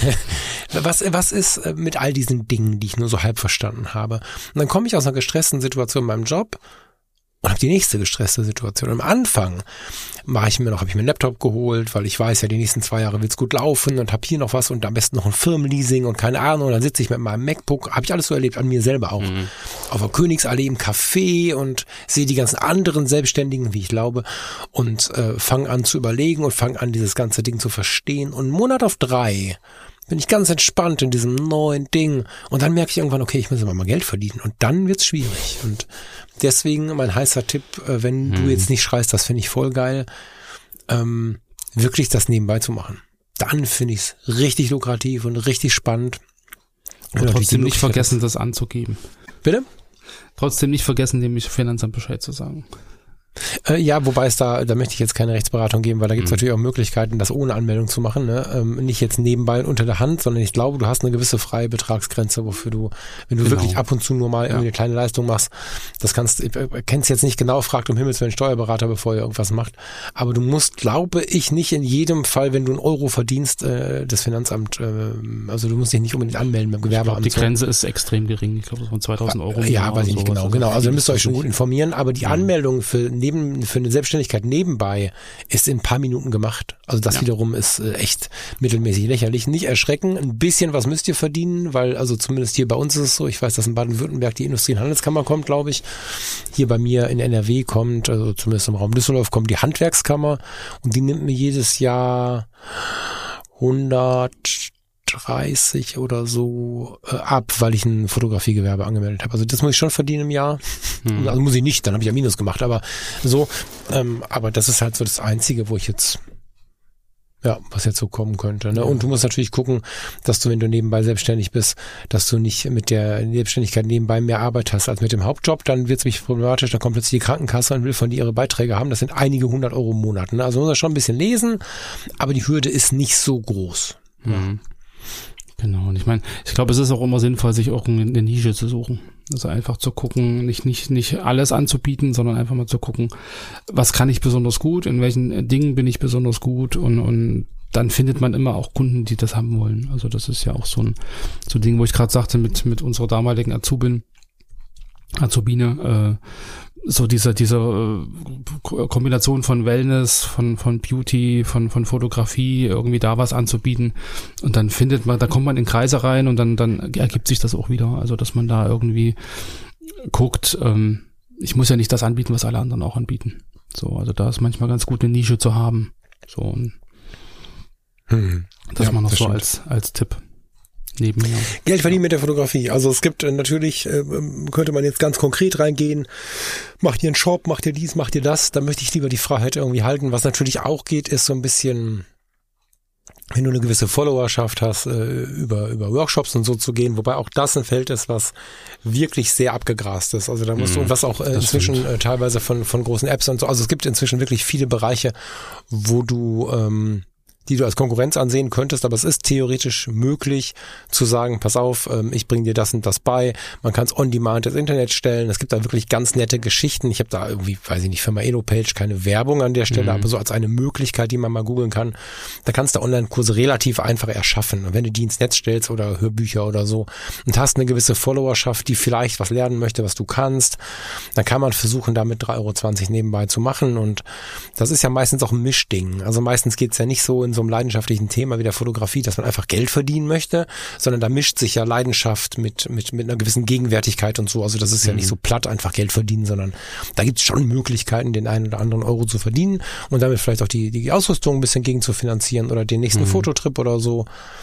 was ist mit all diesen Dingen, die ich nur so halb verstanden habe? Und dann komme ich aus einer gestressten Situation in meinem Job und habe die nächste gestresste Situation. Am Anfang habe ich mir einen Laptop geholt, weil ich weiß ja, die nächsten 2 Jahre wird's gut laufen und habe hier noch was und am besten noch ein Firmenleasing und keine Ahnung. Und dann sitze ich mit meinem MacBook, habe ich alles so erlebt, an mir selber auch, auf der Königsallee im Café und sehe die ganzen anderen Selbstständigen, wie ich glaube, und fange an zu überlegen und fange an, dieses ganze Ding zu verstehen. Und einen Monat auf 3 bin ich ganz entspannt in diesem neuen Ding. Und dann merke ich irgendwann, okay, ich muss immer mal Geld verdienen. Und dann wird's schwierig. Und deswegen mein heißer Tipp, wenn du jetzt nicht schreist, das finde ich voll geil, wirklich das nebenbei zu machen. Dann finde ich es richtig lukrativ und richtig spannend. Und trotzdem nicht vergessen, das anzugeben. Bitte? Trotzdem nicht vergessen, dem Finanzamt Bescheid zu sagen. Ja, wobei es da möchte ich jetzt keine Rechtsberatung geben, weil da gibt es natürlich auch Möglichkeiten, das ohne Anmeldung zu machen, ne? Nicht jetzt nebenbei unter der Hand, sondern ich glaube, du hast eine gewisse freie Betragsgrenze, wofür du, wenn du wirklich ab und zu nur mal irgendwie eine kleine Leistung machst, das kannst, kennst jetzt nicht genau, fragt um Himmels Willen Steuerberater, bevor ihr irgendwas macht, aber du musst, glaube ich, nicht in jedem Fall, wenn du einen Euro verdienst, das Finanzamt, also du musst dich nicht unbedingt anmelden beim Gewerbeamt. Die Grenze ist extrem gering, ich glaube, das waren 2.000 Euro. Ja, weiß ich nicht genau, also da müsst ihr euch schon gut informieren, aber die Anmeldung für eine Selbstständigkeit nebenbei ist in ein paar Minuten gemacht. Also das wiederum ist echt mittelmäßig lächerlich. Nicht erschrecken, ein bisschen was müsst ihr verdienen, weil also zumindest hier bei uns ist es so, ich weiß, dass in Baden-Württemberg die Industrie- und Handelskammer kommt, glaube ich. Hier bei mir in NRW kommt, also zumindest im Raum Düsseldorf, kommt die Handwerkskammer und die nimmt mir jedes Jahr 130 oder so ab, weil ich ein Fotografiegewerbe angemeldet habe. Also das muss ich schon verdienen im Jahr. Also muss ich nicht, dann habe ich ja Minus gemacht, aber so, aber das ist halt so das Einzige, wo ich jetzt, was jetzt so kommen könnte. Ne? Und du musst natürlich gucken, dass du, wenn du nebenbei selbstständig bist, dass du nicht mit der Selbstständigkeit nebenbei mehr Arbeit hast als mit dem Hauptjob, dann wird es mich problematisch, da kommt plötzlich die Krankenkasse und will von dir ihre Beiträge haben. Das sind einige 100 Euro im Monat. Ne? Also muss man schon ein bisschen lesen, aber die Hürde ist nicht so groß. Mhm. Genau, und ich meine, ich glaube, es ist auch immer sinnvoll, sich auch eine Nische zu suchen. Also einfach zu gucken, nicht alles anzubieten, sondern einfach mal zu gucken, was kann ich besonders gut, in welchen Dingen bin ich besonders gut und dann findet man immer auch Kunden, die das haben wollen. Also das ist ja auch so ein Ding, wo ich gerade sagte, mit unserer damaligen Azubine, so diese Kombination von Wellness, von Beauty, von Fotografie, irgendwie da was anzubieten und dann da kommt man in Kreise rein und dann ergibt sich das auch wieder, also dass man da irgendwie guckt, ich muss ja nicht das anbieten, was alle anderen auch anbieten. So, also da ist manchmal ganz gut eine Nische zu haben. So, und das mal noch so als Tipp. Nebenher. Geld verdienen mit der Fotografie. Also es gibt natürlich, könnte man jetzt ganz konkret reingehen, macht ihr einen Shop, macht ihr dies, macht ihr das, da möchte ich lieber die Freiheit irgendwie halten. Was natürlich auch geht, ist so ein bisschen, wenn du eine gewisse Followerschaft hast, über Workshops und so zu gehen, wobei auch das ein Feld ist, was wirklich sehr abgegrast ist. Also da musst du, und was auch inzwischen teilweise von großen Apps und so, also es gibt inzwischen wirklich viele Bereiche, wo du die du als Konkurrenz ansehen könntest, aber es ist theoretisch möglich zu sagen, pass auf, ich bringe dir das und das bei. Man kann es on demand ins Internet stellen. Es gibt da wirklich ganz nette Geschichten. Ich habe da irgendwie, weiß ich nicht, Firma Elopage, keine Werbung an der Stelle, aber so als eine Möglichkeit, die man mal googeln kann. Da kannst du Online-Kurse relativ einfach erschaffen. Und wenn du die ins Netz stellst oder Hörbücher oder so und hast eine gewisse Followerschaft, die vielleicht was lernen möchte, was du kannst, dann kann man versuchen, damit 3,20 € nebenbei zu machen. Und das ist ja meistens auch ein Mischding. Also meistens geht's ja nicht so in so einem leidenschaftlichen Thema wie der Fotografie, dass man einfach Geld verdienen möchte, sondern da mischt sich ja Leidenschaft mit einer gewissen Gegenwärtigkeit und so. Also das ist ja nicht so platt einfach Geld verdienen, sondern da gibt's schon Möglichkeiten, den einen oder anderen Euro zu verdienen und damit vielleicht auch die Ausrüstung ein bisschen gegen zu finanzieren oder den nächsten Fototrip oder so.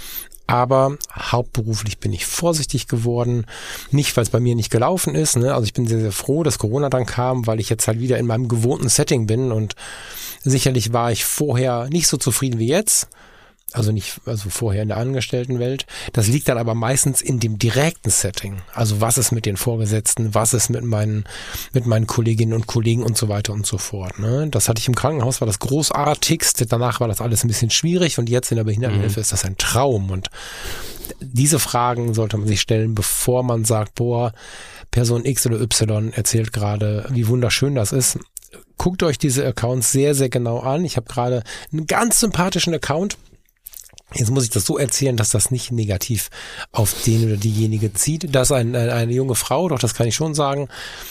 Aber hauptberuflich bin ich vorsichtig geworden. Nicht, weil es bei mir nicht gelaufen ist. Ne? Also ich bin sehr, sehr froh, dass Corona dann kam, weil ich jetzt halt wieder in meinem gewohnten Setting bin. Und sicherlich war ich vorher nicht so zufrieden wie jetzt. Also vorher in der Angestelltenwelt. Das liegt dann aber meistens in dem direkten Setting. Also was ist mit den Vorgesetzten, was ist mit meinen Kolleginnen und Kollegen und so weiter und so fort. Ne? Das hatte ich im Krankenhaus, war das großartigste. Danach war das alles ein bisschen schwierig und jetzt in der Behindertenhilfe ist das ein Traum. Und diese Fragen sollte man sich stellen, bevor man sagt, Person X oder Y erzählt gerade, wie wunderschön das ist. Guckt euch diese Accounts sehr, sehr genau an. Ich habe gerade einen ganz sympathischen Account. Jetzt muss ich das so erzählen, dass das nicht negativ auf den oder diejenige zieht. Das ist eine junge Frau, doch das kann ich schon sagen,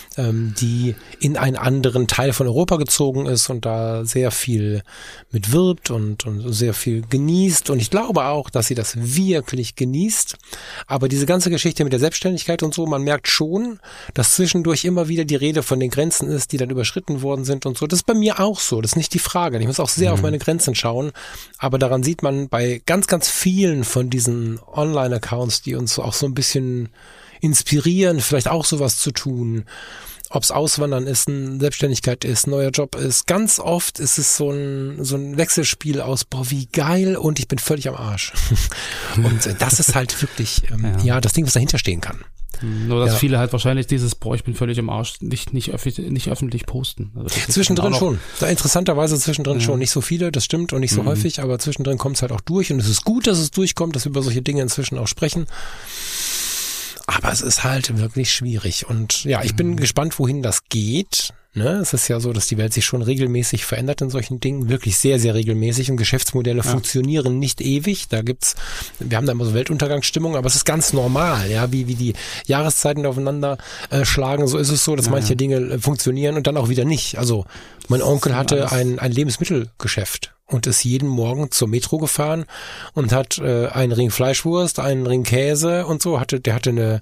die in einen anderen Teil von Europa gezogen ist und da sehr viel mit wirbt und sehr viel genießt. Und ich glaube auch, dass sie das wirklich genießt. Aber diese ganze Geschichte mit der Selbstständigkeit und so, man merkt schon, dass zwischendurch immer wieder die Rede von den Grenzen ist, die dann überschritten worden sind und so. Das ist bei mir auch so, das ist nicht die Frage. Ich muss auch sehr auf meine Grenzen schauen. Aber daran sieht man bei ganz, ganz vielen von diesen Online-Accounts, die uns auch so ein bisschen inspirieren, vielleicht auch sowas zu tun. Ob es Auswandern ist, eine Selbstständigkeit ist, neuer Job ist. Ganz oft ist es so ein Wechselspiel aus, boah, wie geil und ich bin völlig am Arsch. Und das ist halt wirklich, das Ding, was dahinter stehen kann. Nur, dass viele halt wahrscheinlich dieses, boah, ich bin völlig am Arsch, nicht öffentlich posten. Also zwischendrin schon. Interessanterweise zwischendrin schon. Nicht so viele, das stimmt, und nicht so häufig, aber zwischendrin kommt es halt auch durch und es ist gut, dass es durchkommt, dass wir über solche Dinge inzwischen auch sprechen. Aber es ist halt wirklich schwierig und ja, ich bin gespannt, wohin das geht. Ne? Es ist ja so, dass die Welt sich schon regelmäßig verändert in solchen Dingen, wirklich sehr, sehr regelmäßig und Geschäftsmodelle funktionieren nicht ewig. Wir haben da immer so Weltuntergangsstimmung, aber es ist ganz normal, ja, wie die Jahreszeiten aufeinander schlagen. So ist es so, dass manche Dinge funktionieren und dann auch wieder nicht. Also mein Onkel hatte ein Lebensmittelgeschäft und ist jeden Morgen zur Metro gefahren und hat einen Ring Fleischwurst, einen Ring Käse und so. Der hatte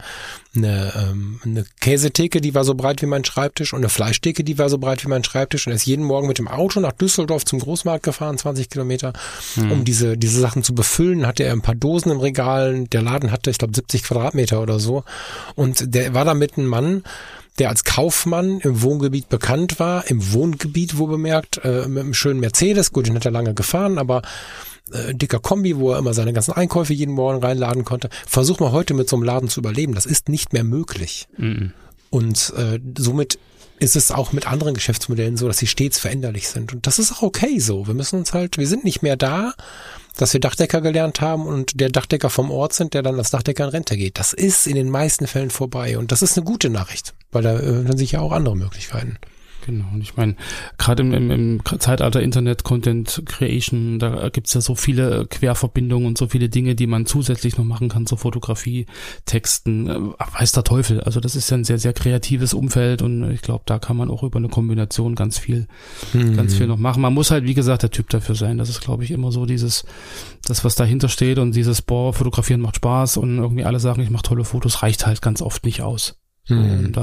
eine Käsetheke, die war so breit wie mein Schreibtisch, und eine Fleischtheke, die war so breit wie mein Schreibtisch, und er ist jeden Morgen mit dem Auto nach Düsseldorf zum Großmarkt gefahren, 20 Kilometer, um diese Sachen zu befüllen. Hatte er ein paar Dosen im Regal. Der Laden hatte, ich glaube, 70 Quadratmeter oder so, und der war damit ein Mann, der als Kaufmann im Wohngebiet bekannt war, im Wohngebiet wohl bemerkt, mit einem schönen Mercedes, gut, den hat er lange gefahren, aber dicker Kombi, wo er immer seine ganzen Einkäufe jeden Morgen reinladen konnte. Versuch mal heute mit so einem Laden zu überleben, das ist nicht mehr möglich. Und somit ist es auch mit anderen Geschäftsmodellen so, dass sie stets veränderlich sind. Und das ist auch okay so. Wir sind nicht mehr da, dass wir Dachdecker gelernt haben und der Dachdecker vom Ort sind, der dann als Dachdecker in Rente geht. Das ist in den meisten Fällen vorbei und das ist eine gute Nachricht, weil da öffnen sich ja auch andere Möglichkeiten. Genau, und ich meine, gerade im Zeitalter Internet, Content Creation, da gibt's ja so viele Querverbindungen und so viele Dinge, die man zusätzlich noch machen kann zur Fotografie, Texten, weiß der Teufel. Also das ist ja ein sehr, sehr kreatives Umfeld und ich glaube, da kann man auch über eine Kombination ganz viel noch machen. Man muss halt, wie gesagt, der Typ dafür sein. Das ist, glaube ich, immer so das, was dahinter steht, und dieses, fotografieren macht Spaß und irgendwie alle sagen, ich mache tolle Fotos, reicht halt ganz oft nicht aus. Und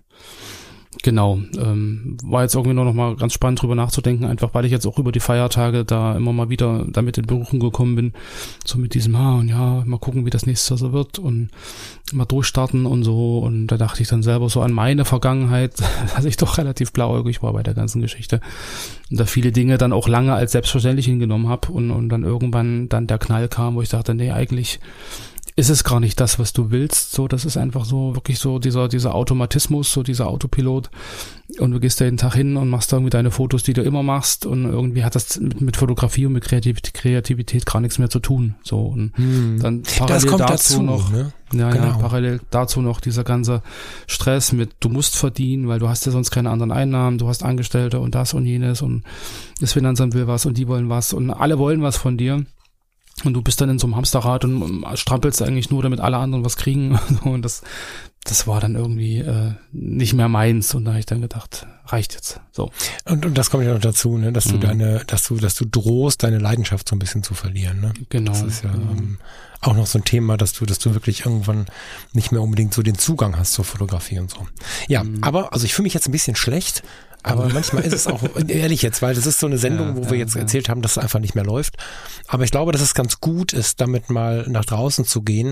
genau, war jetzt irgendwie nur noch mal ganz spannend drüber nachzudenken, einfach weil ich jetzt auch über die Feiertage da immer mal wieder damit in Berührung gekommen bin, so mit diesem, mal gucken, wie das nächste Jahr so wird und mal durchstarten und so, und da dachte ich dann selber so an meine Vergangenheit, dass ich doch relativ blauäugig war bei der ganzen Geschichte und da viele Dinge dann auch lange als selbstverständlich hingenommen habe und dann irgendwann dann der Knall kam, wo ich dachte, nee, eigentlich ist es gar nicht das, was du willst. So, das ist einfach so wirklich so dieser Automatismus, so dieser Autopilot. Und du gehst da jeden Tag hin und machst irgendwie deine Fotos, die du immer machst. Und irgendwie hat das mit Fotografie und mit Kreativität gar nichts mehr zu tun. So, und dann parallel dazu noch, ne? Parallel dazu noch dieser ganze Stress mit, du musst verdienen, weil du hast ja sonst keine anderen Einnahmen, du hast Angestellte und das und jenes und das Finanzamt will was und die wollen was und alle wollen was von dir. Und du bist dann in so einem Hamsterrad und strampelst eigentlich nur, damit alle anderen was kriegen. Und das war dann irgendwie nicht mehr meins. Und da habe ich dann gedacht, reicht jetzt. So. Und das kommt ja noch dazu, ne, dass du dass du drohst, deine Leidenschaft so ein bisschen zu verlieren. Ne? Genau. Das ist ja auch noch so ein Thema, dass du wirklich irgendwann nicht mehr unbedingt so den Zugang hast zur Fotografie und so. Ja, aber also ich fühle mich jetzt ein bisschen schlecht. Aber manchmal ist es auch, ehrlich jetzt, weil das ist so eine Sendung, wo wir jetzt erzählt haben, dass es einfach nicht mehr läuft. Aber ich glaube, dass es ganz gut ist, damit mal nach draußen zu gehen,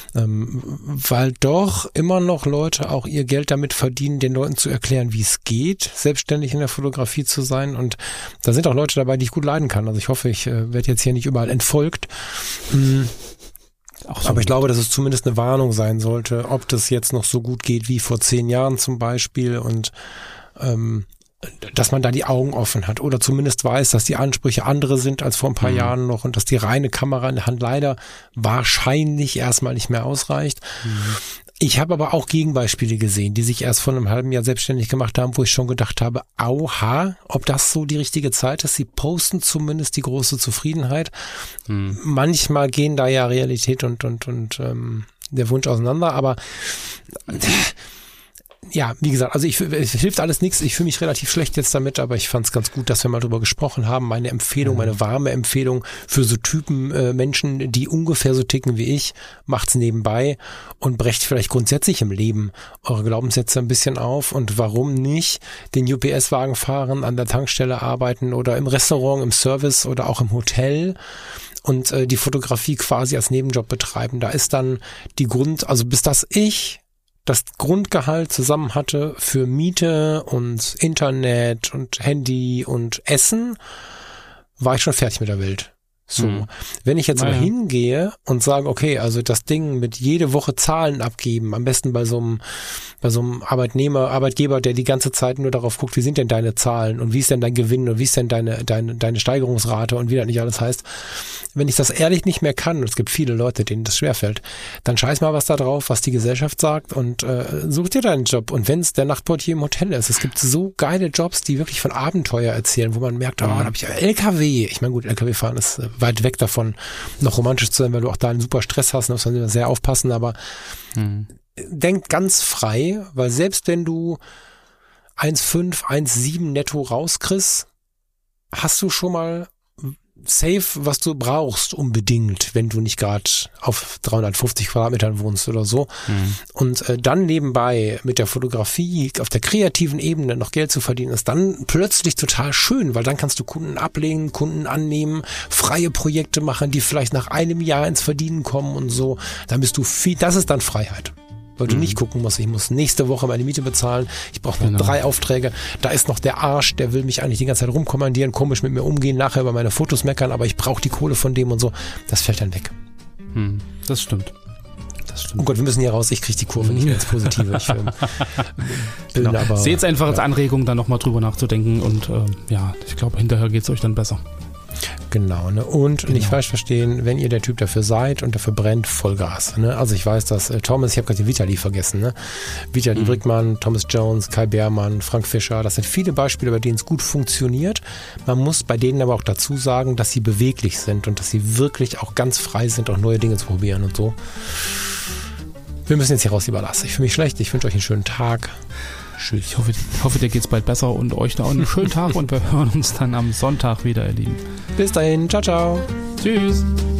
weil doch immer noch Leute auch ihr Geld damit verdienen, den Leuten zu erklären, wie es geht, selbstständig in der Fotografie zu sein. Und da sind auch Leute dabei, die ich gut leiden kann. Also ich hoffe, ich werde jetzt hier nicht überall entfolgt. Aber ich glaube, dass es zumindest eine Warnung sein sollte, ob das jetzt noch so gut geht wie vor 10 Jahren zum Beispiel, und dass man da die Augen offen hat oder zumindest weiß, dass die Ansprüche andere sind als vor ein paar Jahren noch und dass die reine Kamera in der Hand leider wahrscheinlich erstmal nicht mehr ausreicht. Ich habe aber auch Gegenbeispiele gesehen, die sich erst vor einem halben Jahr selbstständig gemacht haben, wo ich schon gedacht habe, ob das so die richtige Zeit ist. Sie posten zumindest die große Zufriedenheit. Manchmal gehen da ja Realität und der Wunsch auseinander, aber ja, wie gesagt, also es hilft alles nichts. Ich fühle mich relativ schlecht jetzt damit, aber ich fand es ganz gut, dass wir mal drüber gesprochen haben. Meine Empfehlung, meine warme Empfehlung für so Typen Menschen, die ungefähr so ticken wie ich, macht's nebenbei und brecht vielleicht grundsätzlich im Leben eure Glaubenssätze ein bisschen auf. Und warum nicht den UPS-Wagen fahren, an der Tankstelle arbeiten oder im Restaurant, im Service oder auch im Hotel und die Fotografie quasi als Nebenjob betreiben. Da ist dann bis das ich das Grundgehalt zusammen hatte für Miete und Internet und Handy und Essen, war ich schon fertig mit der Welt. So, wenn ich jetzt mal hingehe und sage, okay, also das Ding mit jede Woche Zahlen abgeben, am besten bei so einem Arbeitgeber, der die ganze Zeit nur darauf guckt, wie sind denn deine Zahlen und wie ist denn dein Gewinn und wie ist denn deine Steigerungsrate und wie das nicht alles heißt. Wenn ich das ehrlich nicht mehr kann, und es gibt viele Leute, denen das schwerfällt, dann scheiß mal was da drauf, was die Gesellschaft sagt und such dir deinen Job. Und wenn es der Nachtportier im Hotel ist, es gibt so geile Jobs, die wirklich von Abenteuer erzählen, wo man merkt, da habe ich LKW. Ich meine, gut, LKW fahren ist weit weg davon, noch romantisch zu sein, weil du auch da einen super Stress hast, da muss man sehr aufpassen, aber denk ganz frei, weil selbst wenn du 1,5, 1,7 netto rauskriegst, hast du schon mal safe, was du brauchst unbedingt, wenn du nicht gerade auf 350 Quadratmetern wohnst oder so. Und dann nebenbei mit der Fotografie auf der kreativen Ebene noch Geld zu verdienen, ist dann plötzlich total schön, weil dann kannst du Kunden ablehnen, Kunden annehmen, freie Projekte machen, die vielleicht nach einem Jahr ins Verdienen kommen und so. Dann bist du das ist dann Freiheit. Weil du nicht gucken musst, ich muss nächste Woche meine Miete bezahlen, ich brauche noch 3 Aufträge, da ist noch der Arsch, der will mich eigentlich die ganze Zeit rumkommandieren, komisch mit mir umgehen, nachher über meine Fotos meckern, aber ich brauche die Kohle von dem und so, das fällt dann weg. Das stimmt. Oh Gott, wir müssen hier raus, ich kriege die Kurve nicht mehr ins Positive. Seht es einfach als Anregung, da nochmal drüber nachzudenken und ich glaube, hinterher geht es euch dann besser. Genau, ne? Und nicht falsch verstehen, wenn ihr der Typ dafür seid und dafür brennt, Vollgas. Ne? Also ich weiß, dass Thomas, ich habe gerade den Vitali vergessen, ne? Vitali Brickmann, Thomas Jones, Kai Beermann, Frank Fischer, das sind viele Beispiele, bei denen es gut funktioniert. Man muss bei denen aber auch dazu sagen, dass sie beweglich sind und dass sie wirklich auch ganz frei sind, auch neue Dinge zu probieren und so. Wir müssen jetzt hier raus, lieber Lars. Ich fühle mich schlecht, ich wünsche euch einen schönen Tag. Tschüss. Ich hoffe, dir geht's bald besser und euch da auch einen schönen Tag und wir hören uns dann am Sonntag wieder, ihr Lieben. Bis dahin. Ciao, ciao. Tschüss.